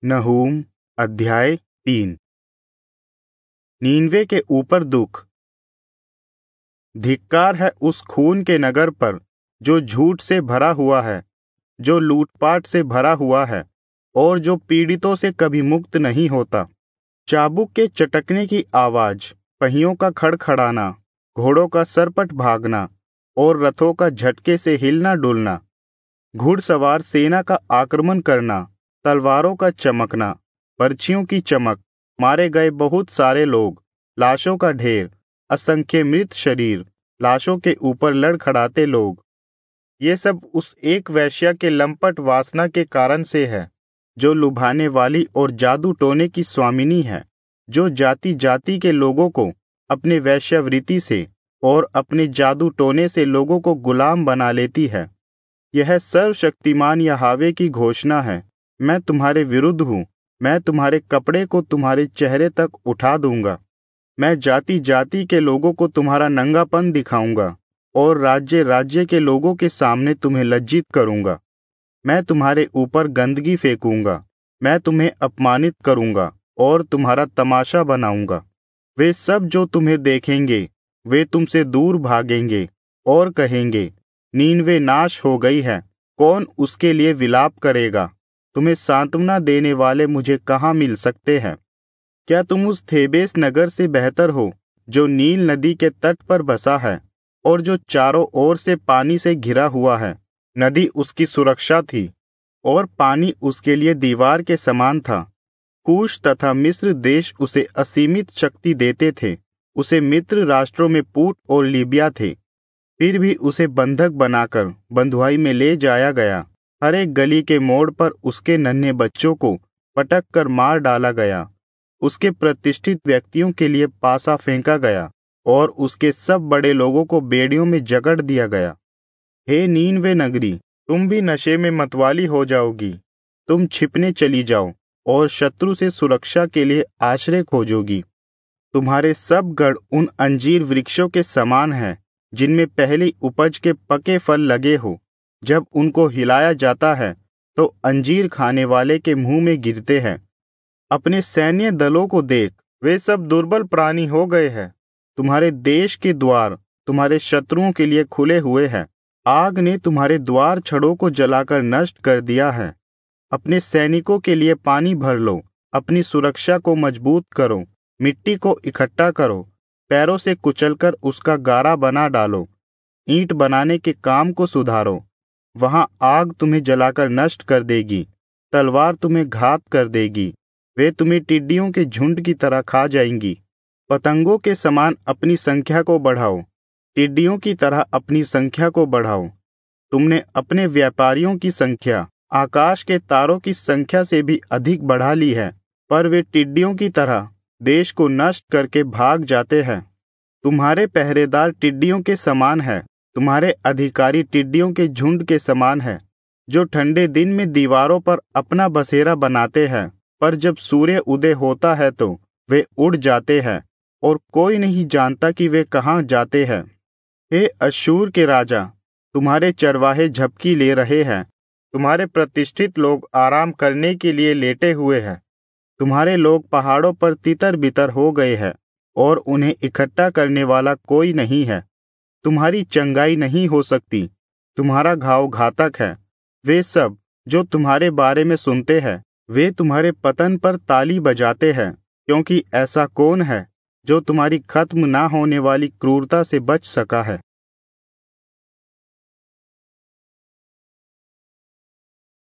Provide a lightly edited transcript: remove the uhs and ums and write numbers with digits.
नहूम अध्याय 3। नीनवे के ऊपर दुख। धिक्कार है उस खून के नगर पर जो झूठ से भरा हुआ है, जो लूटपाट से भरा हुआ है और जो पीड़ितों से कभी मुक्त नहीं होता। चाबुक के चटकने की आवाज, पहियों का खड़खड़ाना, घोड़ों का सरपट भागना और रथों का झटके से हिलना डुलना, घुड़सवार सेना का आक्रमण करना, तलवारों का चमकना, पर्चियों की चमक, मारे गए बहुत सारे लोग, लाशों का ढेर, असंख्य मृत शरीर, लाशों के ऊपर लड़खड़ाते लोग। ये सब उस एक वेश्या के लंपट वासना के कारण से है, जो लुभाने वाली और जादू टोने की स्वामिनी है, जो जाति जाति के लोगों को अपने वेश्यावृत्ति से और अपने जादू टोने से लोगों को गुलाम बना लेती है। यह सर्वशक्तिमान यहोवा की घोषणा है, मैं तुम्हारे विरुद्ध हूँ, मैं तुम्हारे कपड़े को तुम्हारे चेहरे तक उठा दूंगा। मैं जाति जाति के लोगों को तुम्हारा नंगापन दिखाऊंगा और राज्य राज्य के लोगों के सामने तुम्हें लज्जित करूंगा। मैं तुम्हारे ऊपर गंदगी फेंकूंगा, मैं तुम्हें अपमानित करूंगा और तुम्हारा तमाशा बनाऊंगा। वे सब जो तुम्हें देखेंगे वे तुमसे दूर भागेंगे और कहेंगे, नीनवे नाश हो गई है, कौन उसके लिए विलाप करेगा। तुम्हें सांत्वना देने वाले मुझे कहाँ मिल सकते हैं? क्या तुम उस थेबेस नगर से बेहतर हो, जो नील नदी के तट पर बसा है और जो चारों ओर से पानी से घिरा हुआ है? नदी उसकी सुरक्षा थी और पानी उसके लिए दीवार के समान था। कूश तथा मिस्र देश उसे असीमित शक्ति देते थे। उसे मित्र राष्ट्रों में पूट और लीबिया थे। फिर भी उसे बंधक बनाकर बंधुआई में ले जाया गया। हर एक गली के मोड़ पर उसके नन्हे बच्चों को पटक कर मार डाला गया। उसके प्रतिष्ठित व्यक्तियों के लिए पासा फेंका गया और उसके सब बड़े लोगों को बेड़ियों में जकड़ दिया गया। हे नीनवे नगरी, तुम भी नशे में मतवाली हो जाओगी। तुम छिपने चली जाओ और शत्रु से सुरक्षा के लिए आश्रय खोजोगी। तुम्हारे सब गढ़ उन अंजीर वृक्षों के समान हैं, जिनमें पहली उपज के पके फल लगे हो। जब उनको हिलाया जाता है तो अंजीर खाने वाले के मुंह में गिरते हैं। अपने सैन्य दलों को देख, वे सब दुर्बल प्राणी हो गए हैं। तुम्हारे देश के द्वार तुम्हारे शत्रुओं के लिए खुले हुए हैं। आग ने तुम्हारे द्वार छड़ों को जलाकर नष्ट कर दिया है। अपने सैनिकों के लिए पानी भर लो, अपनी सुरक्षा को मजबूत करो, मिट्टी को इकट्ठा करो, पैरों से कुचलकर उसका गारा बना डालो, ईंट बनाने के काम को सुधारो। वहां आग तुम्हें जलाकर नष्ट कर देगी, तलवार तुम्हें घात कर देगी। वे तुम्हें टिड्डियों के झुंड की तरह खा जाएंगी। पतंगों के समान अपनी संख्या को बढ़ाओ, टिड्डियों की तरह अपनी संख्या को बढ़ाओ। तुमने अपने व्यापारियों की संख्या आकाश के तारों की संख्या से भी अधिक बढ़ा ली है, पर वे टिड्डियों की तरह देश को नष्ट करके भाग जाते हैं। तुम्हारे पहरेदार टिड्डियों के समान है, तुम्हारे अधिकारी टिड्डियों के झुंड के समान है, जो ठंडे दिन में दीवारों पर अपना बसेरा बनाते हैं, पर जब सूर्य उदय होता है तो वे उड़ जाते हैं और कोई नहीं जानता कि वे कहाँ जाते हैं। हे अश्शूर के राजा, तुम्हारे चरवाहे झपकी ले रहे हैं, तुम्हारे प्रतिष्ठित लोग आराम करने के लिए लेटे हुए हैं। तुम्हारे लोग पहाड़ों पर तितर बितर हो गए हैं और उन्हें इकट्ठा करने वाला कोई नहीं है। तुम्हारी चंगाई नहीं हो सकती, तुम्हारा घाव घातक है। वे सब जो तुम्हारे बारे में सुनते हैं, वे तुम्हारे पतन पर ताली बजाते हैं, क्योंकि ऐसा कौन है जो तुम्हारी खत्म ना होने वाली क्रूरता से बच सका है।